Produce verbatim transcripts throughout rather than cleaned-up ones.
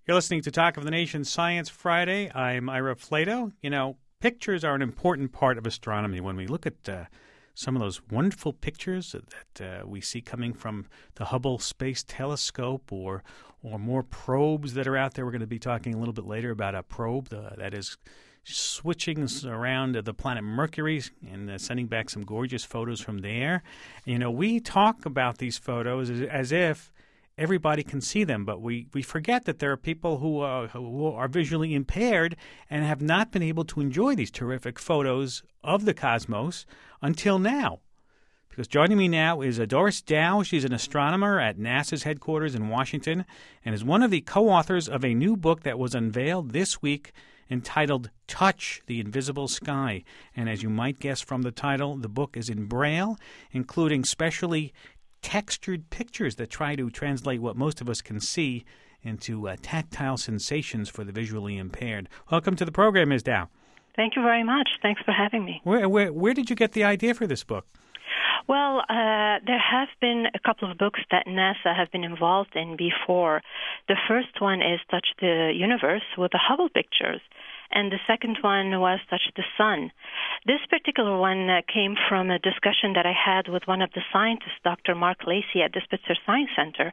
You're listening to Talk of the Nation Science Friday. I'm Ira Flato. You know, pictures are an important part of astronomy. When we look at uh, some of those wonderful pictures that uh, we see coming from the Hubble Space Telescope or or more probes that are out there, we're going to be talking a little bit later about a probe uh, that is switching around the planet Mercury and uh, sending back some gorgeous photos from there. You know, we talk about these photos as, as if everybody can see them, but we, we forget that there are people who, uh, who are visually impaired and have not been able to enjoy these terrific photos of the cosmos until now. Because joining me now is uh, Doris Dow. She's an astronomer at NASA's headquarters in Washington and is one of the co-authors of a new book that was unveiled this week entitled Touch the Invisible Sky. And as you might guess from the title, the book is in Braille, including specially textured pictures that try to translate what most of us can see into uh, tactile sensations for the visually impaired. Welcome to the program, Miz Dow. Thank you very much. Thanks for having me. Where, where, where did you get the idea for this book? Well, uh, there have been a couple of books that NASA have been involved in before. The first one is Touch the Universe with the Hubble pictures, and the second one was Touch the Sun. This particular one uh, came from a discussion that I had with one of the scientists, Doctor Mark Lacey at the Spitzer Science Center,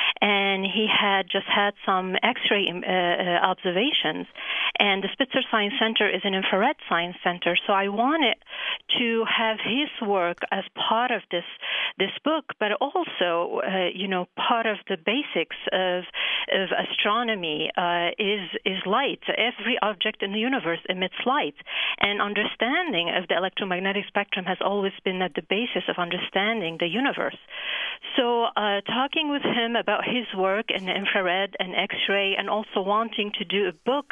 and he had just had some X-ray uh, uh, observations, and the Spitzer Science Center is an infrared science center, so I wanted to have his work as part of this this book, but also, uh, you know, part of the basics of of astronomy uh, is is light. Every object in the universe emits light, and understanding of the electromagnetic spectrum has always been at the basis of understanding the universe. So uh, talking with him about his work in infrared and X-ray, and also wanting to do a book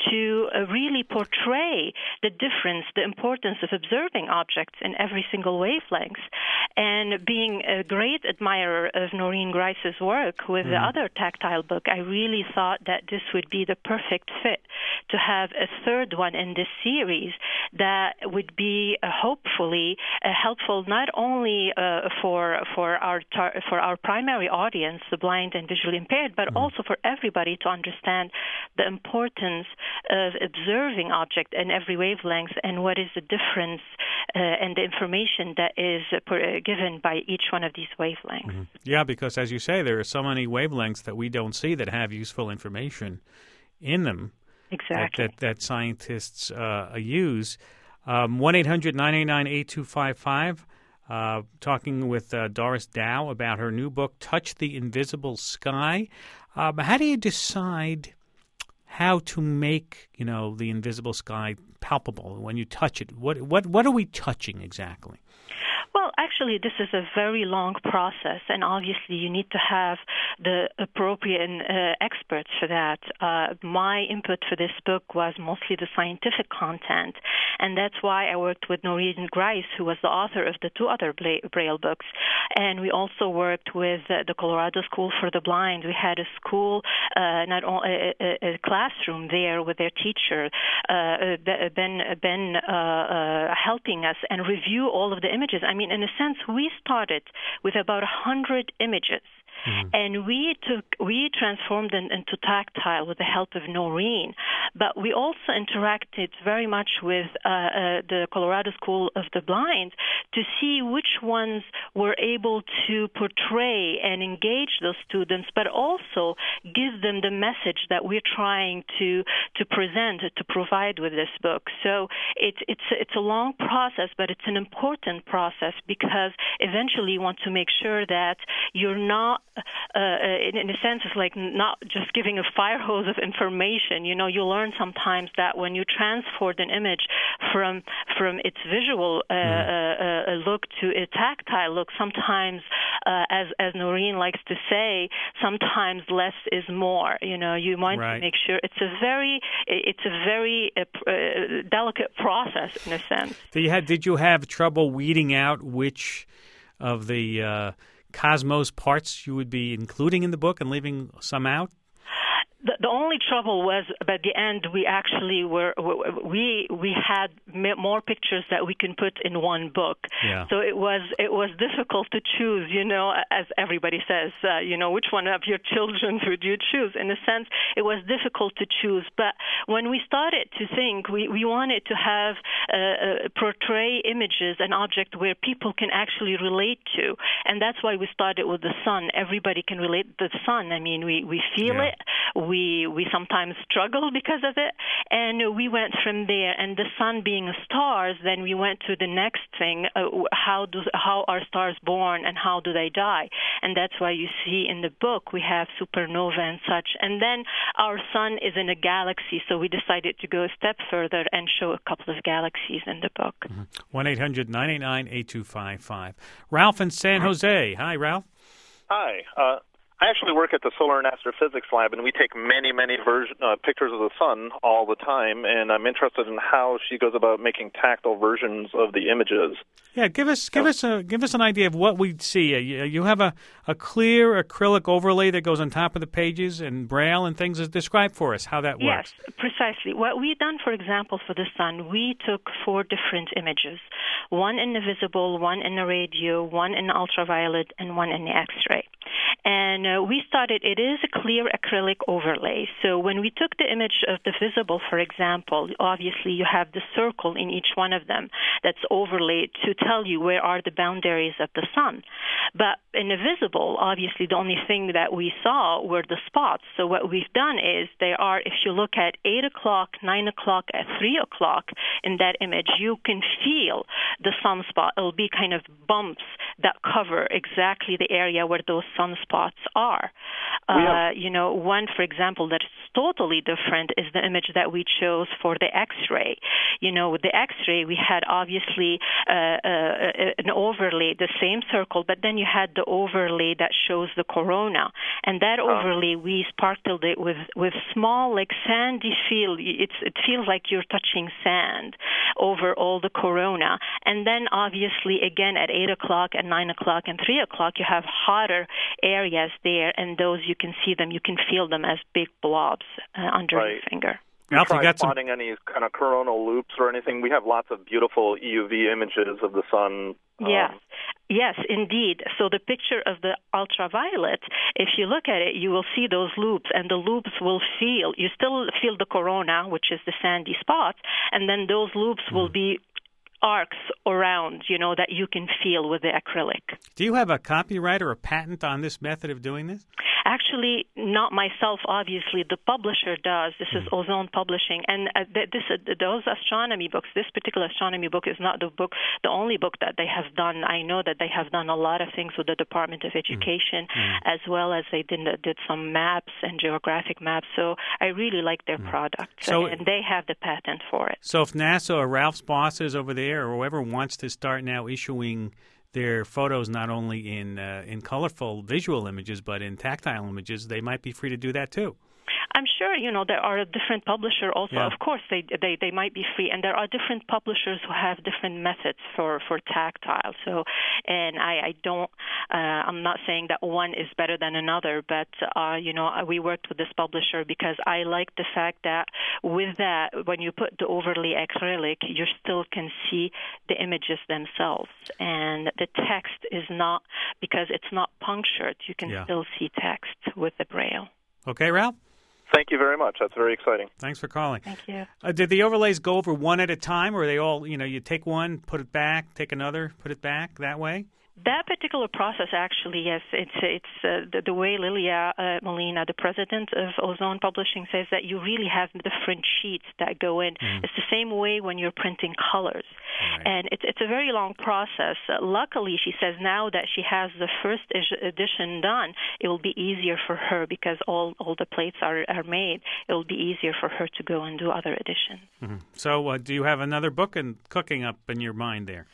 to uh, really portray the difference, the importance of observing objects in every single wavelength, and being a great admirer of Noreen Grice's work with mm. the other tactile book, I really thought that this would be the perfect fit to have a third one in this series that would be uh, hopefully uh, helpful not only uh, for for our tar- for our primary audience, the blind and visually impaired, but mm. also for everybody to understand the importance of observing object in every wavelength and what is the difference uh, and the information that is uh, per, uh, given by each one of these wavelengths. Mm-hmm. Yeah, because as you say, there are so many wavelengths that we don't see that have useful information in them. Exactly. That, that, that scientists uh, use. Um, one eight hundred nine eight nine eight two five five, uh, talking with uh, Doris Dow about her new book, Touch the Invisible Sky. Um, how do you decide how to make, you know, the invisible sky palpable when you touch it? What what what are we touching exactly? Well, actually, this is a very long process, and obviously you need to have the appropriate uh, experts for that. Uh, my input for this book was mostly the scientific content, and that's why I worked with Noreen Grice, who was the author of the two other Braille books. And we also worked with uh, the Colorado School for the Blind. We had a school, uh, not only a, a, a classroom there with their teacher, uh, Ben, Ben uh, uh, helping us and review all of the images. I mean, in a sense, we started with about one hundred images. Mm-hmm. And we took, we transformed them into tactile with the help of Noreen. But we also interacted very much with uh, uh, the Colorado School of the Blind to see which ones were able to portray and engage those students, but also give them the message that we're trying to to present, to provide with this book. So it's it's it's a long process, but it's an important process because eventually you want to make sure that you're not Uh, in, in a sense, it's like not just giving a fire hose of information. You know, you learn sometimes that when you transport an image from from its visual uh, mm. uh, uh, look to a tactile look, sometimes, uh, as as Noreen likes to say, sometimes less is more. You know, you want right. to make sure it's a very it's a very uh, uh, delicate process in a sense. Did you have, did you have trouble weeding out which of the uh, Cosmos parts you would be including in the book and leaving some out? The, the only trouble was, by the end, we actually were we we had more pictures that we can put in one book. Yeah. So it was it was difficult to choose. You know, as everybody says, uh, you know, which one of your children would you choose? In a sense, it was difficult to choose. But when we started to think, we we wanted to have uh, uh, portray images and objects where people can actually relate to, and that's why we started with the sun. Everybody can relate to the sun. I mean, we we feel Yeah. it. We we sometimes struggle because of it, and we went from there. And the sun being stars, then we went to the next thing: uh, how do how are stars born and how do they die? And that's why you see in the book we have supernova and such. And then our sun is in a galaxy, so we decided to go a step further and show a couple of galaxies in the book. One eight hundred nine eight nine eight two five five. Ralph in San Jose. Hi, Ralph. Hi. Uh, I actually work at the Solar and Astrophysics Lab, and we take many, many version, uh, pictures of the sun all the time, and I'm interested in how she goes about making tactile versions of the images. Yeah, give us give us a give us an idea of what we see. Uh, You, you have a, a clear acrylic overlay that goes on top of the pages and braille and things. Describe for us how that works. Yes, precisely. What we done, for example, for the sun, we took four different images: one in the visible, one in the radio, one in the ultraviolet, and one in the X-ray. And uh, we started, it is a clear acrylic overlay. So when we took the image of the visible, for example, obviously you have the circle in each one of them that's overlaid to tell you where are the boundaries of the sun. But in the visible, obviously the only thing that we saw were the spots. So what we've done is they are, if you look at eight o'clock, nine o'clock, at three o'clock in that image, you can feel the sunspot. It'll be kind of bumps that cover exactly the area where those sunspots are. Uh, you know, one, for example, that's totally different is the image that we chose for the X-ray. You know, with the X-ray, we had obviously uh, uh, an overlay, the same circle, but then you had the overlay that shows the corona. And that overlay, we sparkled it with, with small, like sandy feel. It's, it feels like you're touching sand over all the corona. And then obviously, again, at eight o'clock and nine o'clock and three o'clock, you have hotter areas there, and those you can see them, you can feel them as big blobs uh, under right. your finger. You Ralph, you tried got some... spotting any kind of coronal loops or anything? We have lots of beautiful E U V images of the sun. Yes. Um, Yes, indeed. So the picture of the ultraviolet, if you look at it, you will see those loops, and the loops will feel, you still feel the corona, which is the sandy spots, and then those loops mm. will be arcs around, you know, that you can feel with the acrylic. Do you have a copyright or a patent on this method of doing this? Actually, not myself, obviously. The publisher does. This is Ozone Publishing. And uh, th- this, uh, those astronomy books, this particular astronomy book is not the book, the only book that they have done. I know that they have done a lot of things with the Department of Education, mm. as well as they did, did some maps and geographic maps. So I really like their mm. product. So, and they have the patent for it. So if NASA or Ralph's bosses over there or whoever wants to start now issuing their photos not only in uh, in colorful visual images but in tactile images, they might be free to do that too. I'm sure, you know, there are a different publisher also. Yeah. Of course, they, they they might be free, and there are different publishers who have different methods for, for tactile. So, and I, I don't, uh, I'm not saying that one is better than another, but, uh, you know, we worked with this publisher because I like the fact that with that, when you put the overlay acrylic, you still can see the images themselves. And the text is not, because it's not punctured, you can yeah. still see text with the braille. Okay, Ralph? Thank you very much. That's very exciting. Thanks for calling. Thank you. Uh, did the overlays go over one at a time, or are they all, you know, you take one, put it back, take another, put it back that way? That particular process, actually, yes, it's it's uh, the, the way Lilia uh, Molina, the president of Ozone Publishing, says that you really have different sheets that go in. Mm. It's the same way when you're printing colors, right. and it's it's a very long process. Uh, luckily, she says now that she has the first edition done, it will be easier for her because all, all the plates are, are made. It will be easier for her to go and do other editions. Mm-hmm. So, uh, do you have another book in cooking up in your mind there?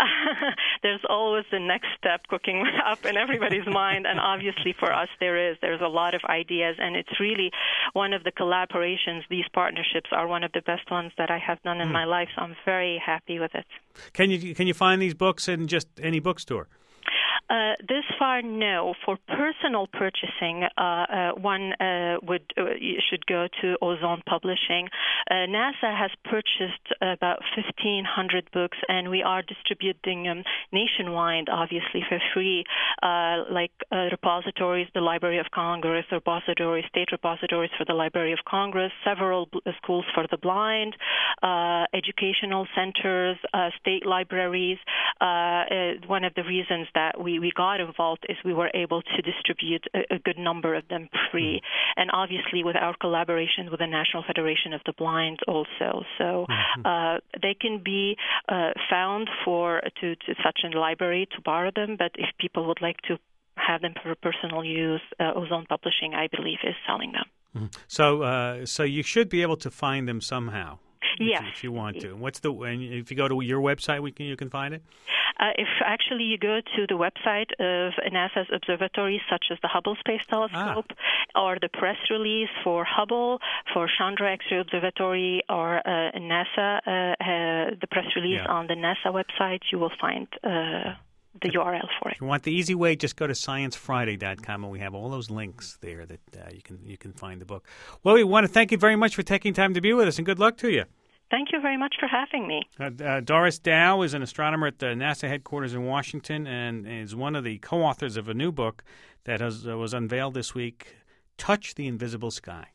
There's always the next step cooking up in everybody's mind, and obviously for us there is. There's a lot of ideas, and it's really one of the collaborations. These partnerships are one of the best ones that I have done in mm. my life, so I'm very happy with it. Can you can you find these books in just any bookstore? Uh, this far, no. For personal purchasing, uh, uh, one uh, would uh, should go to Ozone Publishing. Uh, NASA has purchased about fifteen hundred books, and we are distributing them nationwide, obviously for free, uh, like uh, repositories, the Library of Congress, repositories, state repositories for the Library of Congress, several b- schools for the blind, uh, educational centers, uh, state libraries. Uh, uh, one of the reasons that we, we got involved is we were able to distribute a, a good number of them free, mm-hmm. and obviously with our collaboration with the National Federation of the Blind also. So mm-hmm. uh, they can be uh, found for to, to such a library to borrow them, but if people would like to have them for personal use, uh, Ozone Publishing, I believe, is selling them. Mm-hmm. So, uh, so you should be able to find them somehow. Yes, if, if you want to. What's the? And if you go to your website, we can you can find it. Uh, if actually you go to the website of NASA's observatories, such as the Hubble Space Telescope, ah. or the press release for Hubble, for Chandra X-ray Observatory, or uh, NASA, uh, uh, the press release yeah. on the NASA website, you will find uh, the U R L for it. If you want the easy way, just go to science friday dot com, and we have all those links there that uh, you can you can find the book. Well, we want to thank you very much for taking time to be with us, and good luck to you. Thank you very much for having me. Uh, uh, Doris Dow is an astronomer at the NASA headquarters in Washington and is one of the co-authors of a new book that has, uh, was unveiled this week, Touch the Invisible Sky.